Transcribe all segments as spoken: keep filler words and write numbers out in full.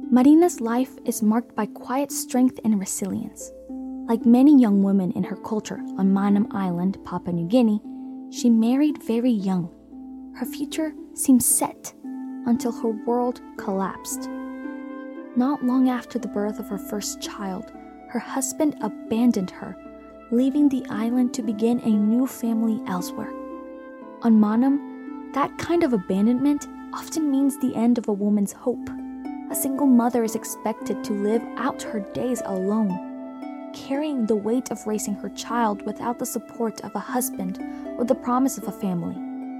Marina's life is marked by quiet strength and resilience. Like many young women in her culture on Manam Island, Papua New Guinea, she married very young. Her future seemed set until her world collapsed. Not long after the birth of her first child, her husband abandoned her, leaving the island to begin a new family elsewhere. On Manam, that kind of abandonment often means the end of a woman's hope. A single mother is expected to live out her days alone, carrying the weight of raising her child without the support of a husband or the promise of a family.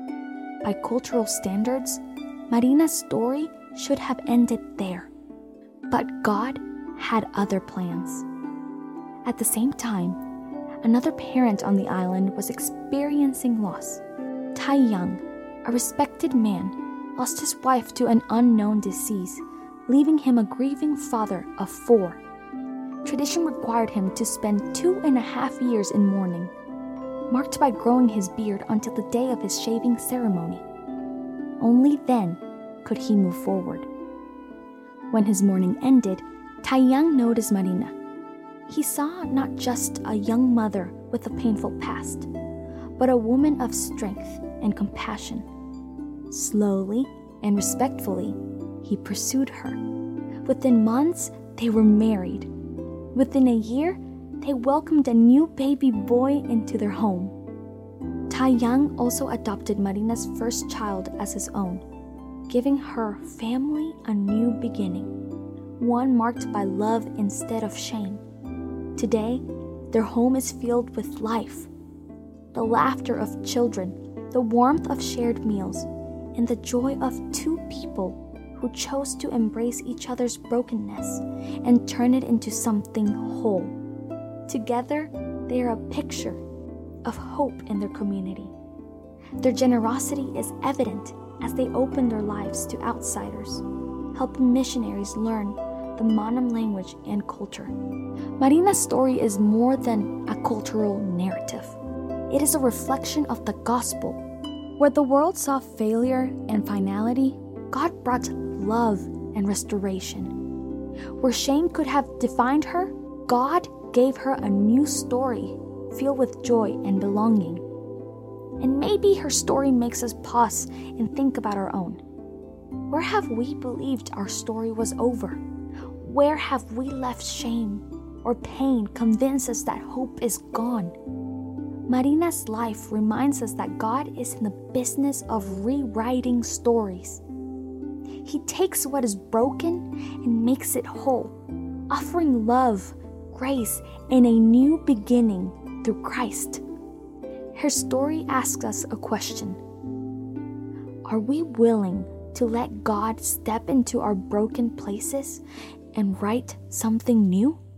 By cultural standards, Marina's story should have ended there. But God had other plans. At the same time, another parent on the island was experiencing loss. Tai Young, a respected man, lost his wife to an unknown disease, leaving him a grieving father of four. Tradition required him to spend two and a half years in mourning, marked by growing his beard until the day of his shaving ceremony. Only then could he move forward. When his mourning ended, Tai Young noticed Marina. He saw not just a young mother with a painful past, but a woman of strength and compassion. Slowly and respectfully, he pursued her. Within months, they were married. Within a year, they welcomed a new baby boy into their home. Tai Young also adopted Marina's first child as his own, giving her family a new beginning, one marked by love instead of shame. Today, their home is filled with life, the laughter of children, the warmth of shared meals, and the joy of two people who chose to embrace each other's brokenness and turn it into something whole. Together, they are a picture of hope in their community. Their generosity is evident as they open their lives to outsiders, helping missionaries learn the Manam language and culture. Marina's story is more than a cultural narrative. It is a reflection of the gospel. Where the world saw failure and finality, God brought love and restoration. Where shame could have defined her, God gave her a new story filled with joy and belonging. And maybe her story makes us pause and think about our own. Where have we believed our story was over? Where have we left shame or pain convince us that hope is gone? Marina's life reminds us that God is in the business of rewriting stories. He takes what is broken and makes it whole, offering love, grace, and a new beginning through Christ. Her story asks us a question. Are we willing to let God step into our broken places and write something new?